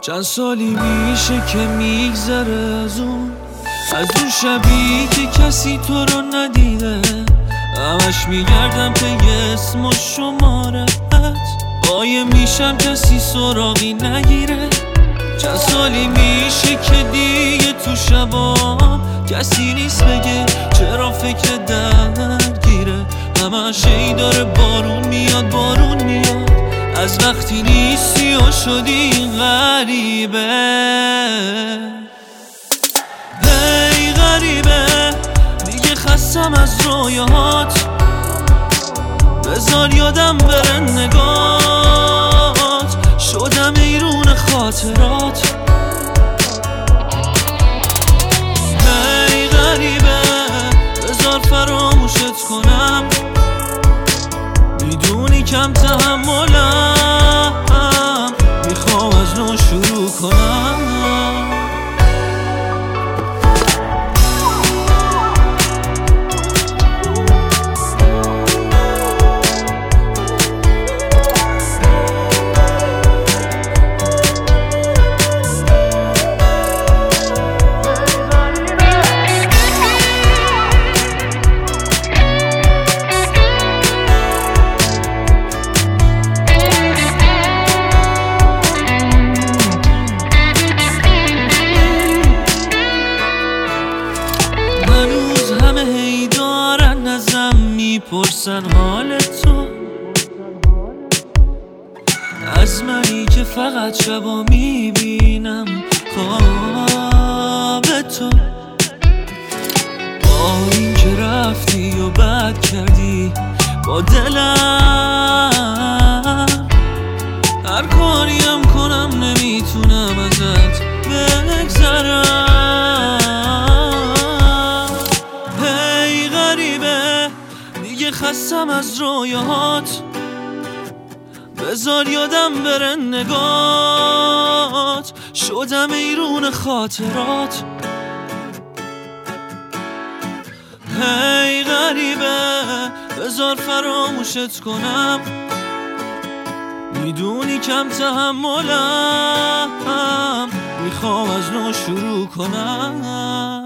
چند سالی میشه که میگذره از اون شبی که کسی تو رو ندیده. همش میگردم که یه اسم و شمارت قایم میشم کسی سراغی نگیره. چند سالی میشه که دیگه تو شبام کسی نیست بگه چرا فکر درگیره. همش ای داره بارون میاد از وقتی نیستی و شدی غریبه. هی غریبه دیگه خستم از رویاهات، بذار یادم بره نگات، شدم ایرون خاطرات. هی غریبه بذار فراموشت کنم، میدونی کم تحملم، میخوام از نو شروع کنم. میپرسن حال تو از منی که فقط شبا میبینم خواب تو. با این که رفتی و بد کردی با دلم، هر کاریم کنم نمیتونم ازت بگذرم. خستم از رویاهات، بذار یادم بره نگات، شدم ایرون خاطرات. هی غریبه بذار فراموشت کنم، میدونی کم تحملم، میخوام از نو شروع کنم.